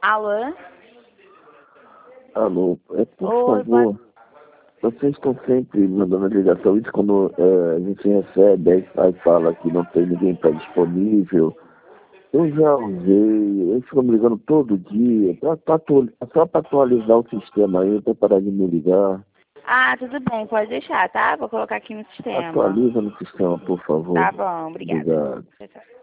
Alô? Alô, por Oi, favor, vocês estão sempre mandando ligação, isso quando a gente recebe, aí fala que não tem ninguém para disponível. Eu já usei, eles ficam me ligando todo dia, só para atualizar o sistema aí, para parar de me ligar. Ah, tudo bem, pode deixar, tá? Vou colocar aqui no sistema. Atualiza no sistema, por favor. Tá bom, obrigada. Obrigado. Tchau, tchau.